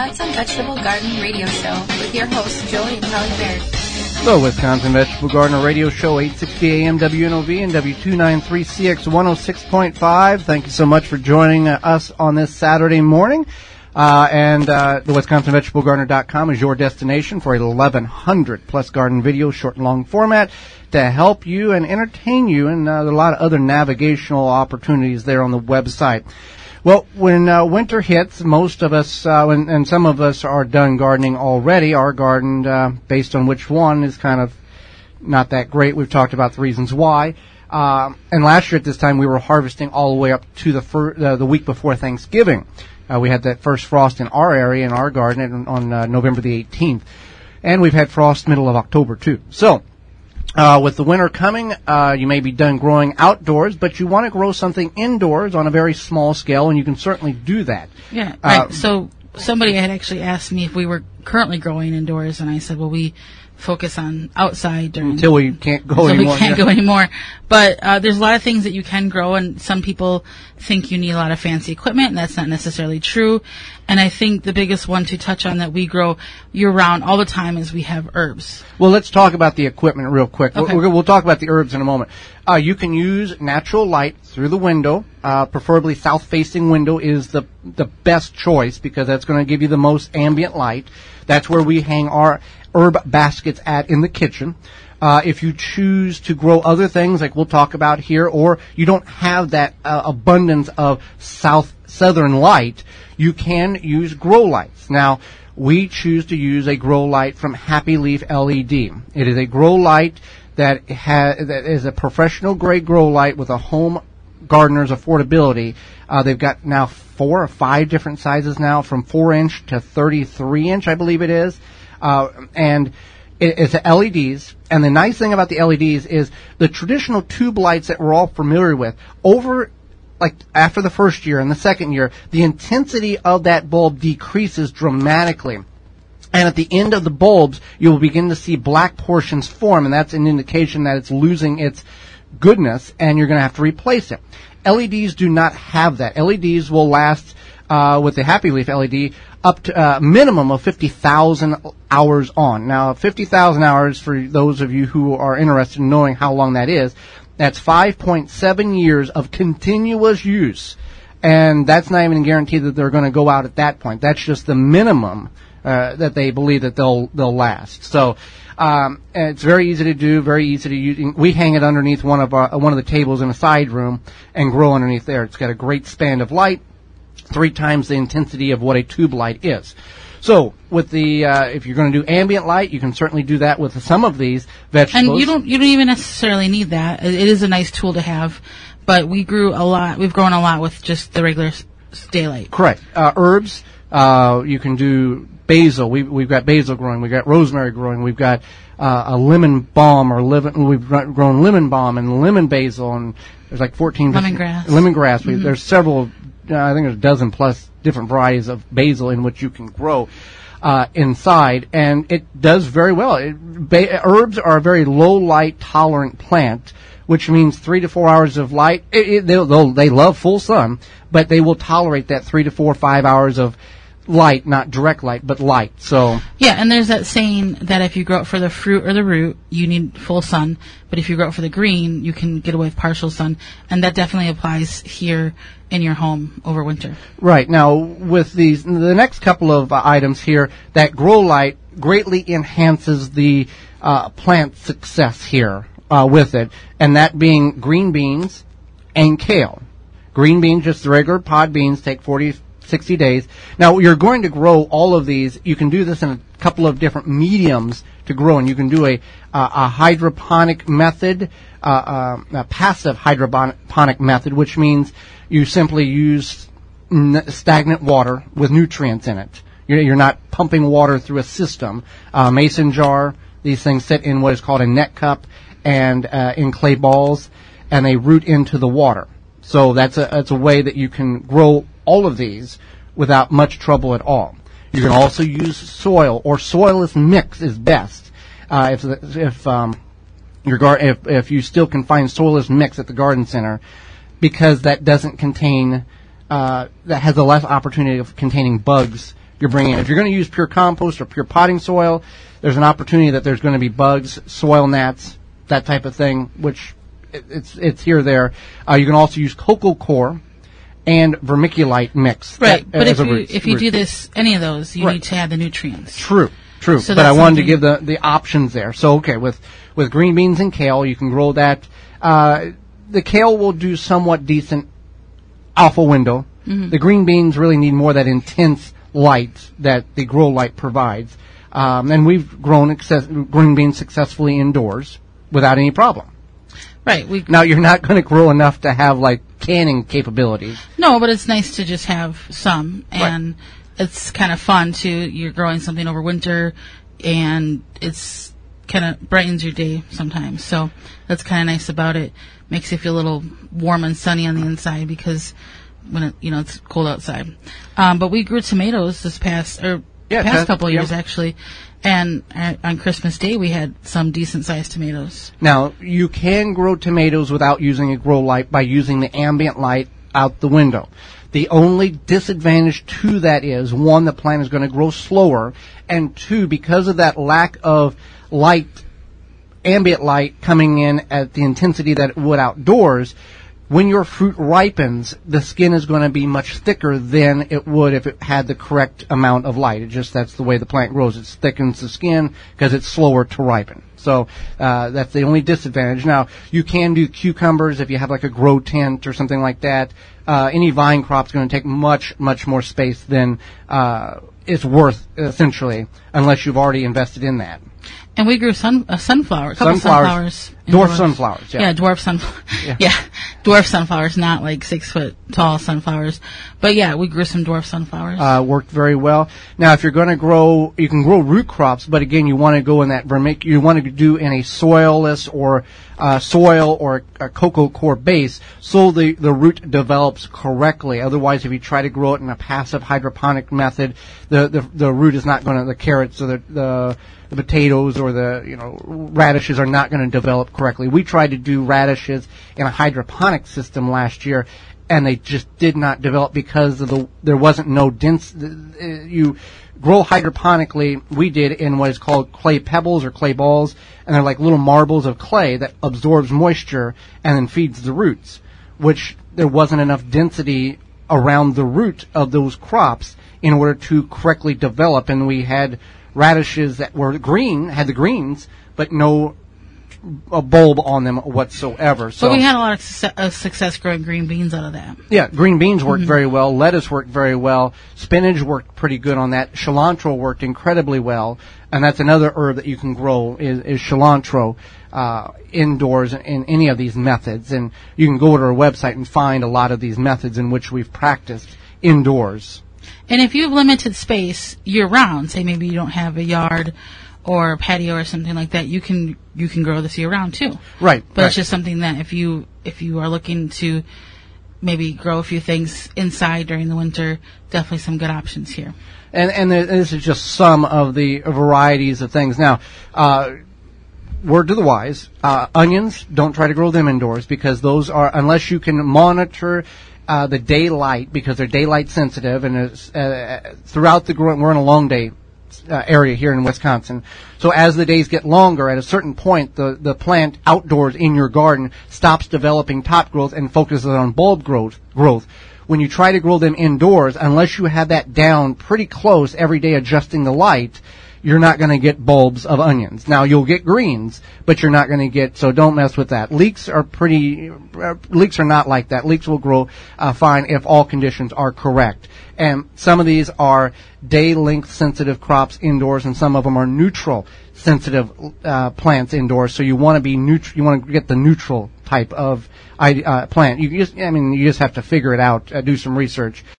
Wisconsin Vegetable Garden Radio Show with your hosts, Joey and Kelly Baird. The Wisconsin Vegetable Gardener Radio Show, 860 AM WNOV and W293CX 106.5. Thank you so much for joining us on this Saturday morning. And the WisconsinVegetableGardener.com is your destination for 1,100 plus garden videos, short and long format, to help you and entertain you. And there are a lot of other navigational opportunities there on the website. Well, when winter hits, most of us, and some of us are done gardening already. Our garden, based on which one, is kind of not that great. We've talked about the reasons why. And last year at this time, we were harvesting all the way up to the week before Thanksgiving. We had that first frost in our area, in our garden, on November the 18th. And we've had frost middle of October, too. So, with the winter coming, you may be done growing outdoors, but you want to grow something indoors on a very small scale, and you can certainly do that. Yeah, right. So somebody had actually asked me if we were currently growing indoors, and I said, well, we focus on outside until we can't go anymore. We can't go anymore. But there's a lot of things that you can grow, and some people think you need a lot of fancy equipment, and that's not necessarily true. And I think the biggest one to touch on that we grow year-round all the time is we have herbs. Well, let's talk about the equipment real quick. Okay. We'll talk about the herbs in a moment. You can use natural light through the window. Preferably south-facing window is the best choice because that's going to give you the most ambient light. That's where we hang our herb baskets in the kitchen. If you choose to grow other things like we'll talk about here, or you don't have that abundance of southern light, you can use grow lights. Now, we choose to use a grow light from Happy Leaf LED. It is a grow light that is a professional grade grow light with a home gardener's affordability. They've got now 4 or 5 different sizes now, from 4-inch to 33-inch, I believe it is. And it's LEDs, and the nice thing about the LEDs is the traditional tube lights that we're all familiar with. After the first year and the second year, the intensity of that bulb decreases dramatically. And at the end of the bulbs, you will begin to see black portions form, and that's an indication that it's losing its goodness, and you're going to have to replace it. LEDs do not have that. LEDs will last, with the Happy Leaf LED, up to a minimum of 50,000 hours on. Now, 50,000 hours, for those of you who are interested in knowing how long that is, that's 5.7 years of continuous use. And that's not even a guarantee that they're going to go out at that point. That's just the minimum that they believe that they'll last. So it's very easy to do, very easy to use. We hang it underneath one of the tables in a side room and grow underneath there. It's got a great span of light, 3 times the intensity of what a tube light is. So with the if you're going to do ambient light, you can certainly do that with some of these vegetables. And you don't even necessarily need that. It is a nice tool to have, but we've grown a lot with just the regular daylight. Correct. Herbs, you can do basil. We've got basil growing. We've got rosemary growing. We've got a lemon balm we've grown lemon balm and lemon basil, and there's like 14 lemongrass. Mm-hmm. There's several. I think there's a dozen plus different varieties of basil in which you can grow inside, and it does very well. Herbs are a very low light tolerant plant, which means 3 to 4 hours of light. They love full sun, but they will tolerate that 3 to 4, 5 hours of light, not direct light, but light. So yeah, and there's that saying that if you grow it for the fruit or the root, you need full sun, but if you grow it for the green, you can get away with partial sun, and that definitely applies here in your home over winter. Right. Now, with the next couple of items here, that grow light greatly enhances the plant success here with it, and that being green beans and kale. Green beans, just the regular pod beans, take 60 days. Now, you're going to grow all of these. You can do this in a couple of different mediums to grow, and you can do a hydroponic method, a passive hydroponic method, which means you simply use stagnant water with nutrients in it. You're not pumping water through a system. Mason jar, these things sit in what is called a net cup and in clay balls, and they root into the water. So that's a way that you can grow all of these without much trouble at all. You can also use soil, or soilless mix is best. If you still can find soilless mix at the garden center, because that doesn't contain, that has a less opportunity of containing bugs you're bringing in. If you're going to use pure compost or pure potting soil, there's an opportunity that there's going to be bugs, soil gnats, that type of thing, which it's here or there. You can also use cocoa coir and vermiculite mix. Right, but if you do this, any of those, you need to have the nutrients. True. So but I wanted to give the options there. So, okay, with green beans and kale, you can grow that. The kale will do somewhat decent off a window. Mm-hmm. The green beans really need more of that intense light that the grow light provides. And we've grown green beans successfully indoors without any problem. Right. Now, you're not going to grow enough to have, like, canning capabilities. No, but it's nice to just have some. And it's kind of fun, too. You're growing something over winter, and it's kind of brightens your day sometimes. So that's kind of nice about it. Makes you feel a little warm and sunny on the inside because when it's cold outside. But we grew tomatoes this past couple of years, actually. And on Christmas Day, we had some decent-sized tomatoes. Now, you can grow tomatoes without using a grow light by using the ambient light out the window. The only disadvantage to that is, one, the plant is going to grow slower, and two, because of that lack of light, ambient light coming in at the intensity that it would outdoors, when your fruit ripens, the skin is going to be much thicker than it would if it had the correct amount of light. That's the way the plant grows. It thickens the skin because it's slower to ripen. So that's the only disadvantage. Now, you can do cucumbers if you have like a grow tent or something like that. Any vine crop's going to take much, much more space than it's worth, essentially, unless you've already invested in that. And we grew sunflowers. Dwarf sunflowers, yeah. Yeah, dwarf sunflowers. Yeah, dwarf sunflowers, not like 6 foot tall sunflowers. But yeah, we grew some dwarf sunflowers. Worked very well. Now, if you're going to grow, you can grow root crops, but again, you want to go in that you want to do in a soilless or soil or a cocoa coir base so the root develops correctly. Otherwise, if you try to grow it in a passive hydroponic method, the root is not going to, the carrots or the potatoes or the radishes are not going to develop correctly. We tried to do radishes in a hydroponic system last year, and they just did not develop because of there wasn't no dense. You grow hydroponically. We did in what is called clay pebbles or clay balls, and they're like little marbles of clay that absorbs moisture and then feeds the roots, which there wasn't enough density around the root of those crops in order to correctly develop, and we had radishes that were green, had the greens, but no bulb on them whatsoever. So we had a lot of success growing green beans out of that. Yeah, green beans worked very well. Lettuce worked very well. Spinach worked pretty good on that. Cilantro worked incredibly well. And that's another herb that you can grow is cilantro indoors in any of these methods. And you can go to our website and find a lot of these methods in which we've practiced indoors. And if you have limited space year-round, say maybe you don't have a yard or a patio or something like that, you can grow this year-round too. Right. But it's just something that if you are looking to maybe grow a few things inside during the winter, definitely some good options here. And this is just some of the varieties of things. Now, word to the wise, onions, don't try to grow them indoors because those are, unless you can monitor the daylight, because they're daylight sensitive, and throughout the growing, we're in a long day area here in Wisconsin. So as the days get longer, at a certain point, the plant outdoors in your garden stops developing top growth and focuses on bulb growth. When you try to grow them indoors, unless you have that down pretty close every day adjusting the light, you're not going to get bulbs of onions. Now, you'll get greens, but you're not going to get, so don't mess with that. Leeks are not like that. Leeks will grow fine if all conditions are correct. And some of these are day length sensitive crops indoors, and some of them are neutral sensitive plants indoors. So you want to be neutral. You want to get the neutral type of plant. You just have to figure it out, do some research.